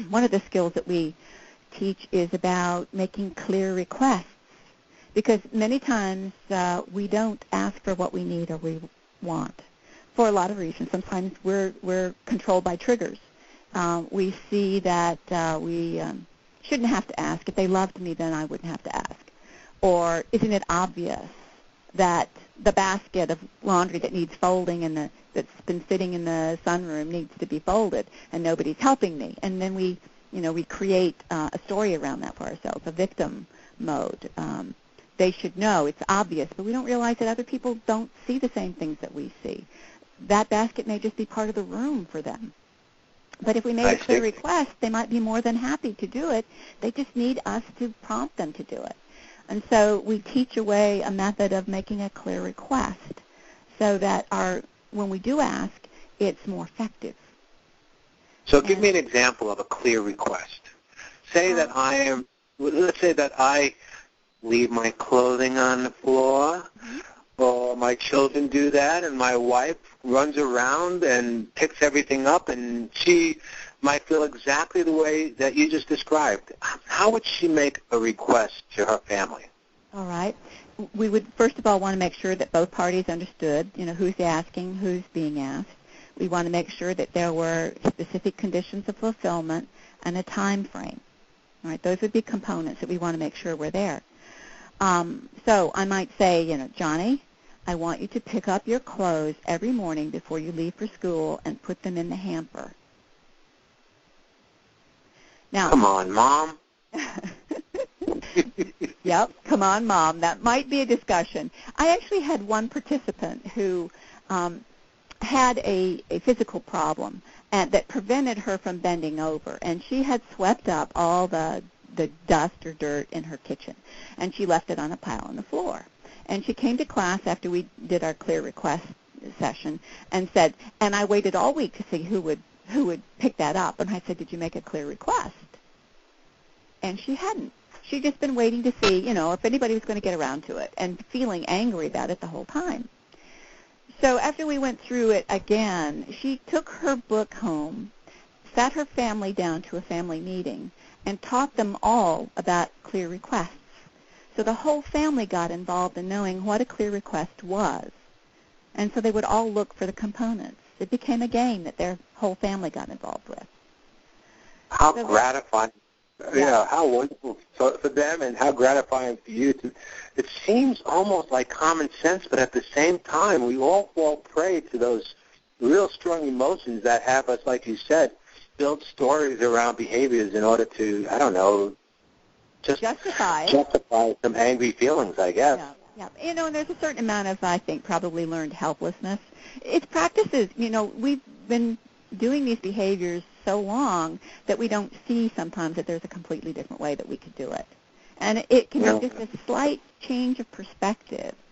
one of the skills that we teach is about making clear requests, because many times we don't ask for what we need or we want for a lot of reasons. Sometimes we're controlled by triggers. We see that we shouldn't have to ask. If they loved me, then I wouldn't have to ask. Or isn't it obvious that the basket of laundry that needs folding and that's been sitting in the sunroom needs to be folded, and nobody's helping me? And then we create a story around that for ourselves, a victim mode. They should know, it's obvious, but we don't realize that other people don't see the same things that we see. That basket may just be part of the room for them. But if we made a clear request, they might be more than happy to do it. They just need us to prompt them to do it. And so we teach away a method of making a clear request so that when we do ask, it's more effective. So give me an example of a clear request. Say that let's say that I leave my clothing on the floor, or my children do that, and my wife runs around and picks everything up, and she might feel exactly the way that you just described. How would she make a request to her family? All right. We would, first of all, want to make sure that both parties understood, who's asking, who's being asked. We want to make sure that there were specific conditions of fulfillment and a time frame. All right, those would be components that we want to make sure were there. So I might say, Johnny, I want you to pick up your clothes every morning before you leave for school and put them in the hamper. Now, come on, Mom. Yep, come on, Mom. That might be a discussion. I actually had one participant who had a physical problem that prevented her from bending over, and she had swept up all the dust or dirt in her kitchen, and she left it on a pile on the floor. And she came to class after we did our clear request session and said, and I waited all week to see who would pick that up, and I said, did you make a clear request? And she hadn't. She'd just been waiting to see, if anybody was going to get around to it, and feeling angry about it the whole time. So after we went through it again, she took her book home, sat her family down to a family meeting, and taught them all about clear requests. So the whole family got involved in knowing what a clear request was. And so they would all look for the components. It became a game that their whole family got involved with. How gratifying. Yeah, how wonderful for them, and how gratifying for you. It seems almost like common sense, but at the same time, we all fall prey to those real strong emotions that have us, like you said, build stories around behaviors in order to, just justify some angry feelings, I guess. Yeah. And there's a certain amount of, I think, probably learned helplessness. It's practices. We've been doing these behaviors so long that we don't see sometimes that there's a completely different way that we could do it. And it can be just a slight change of perspective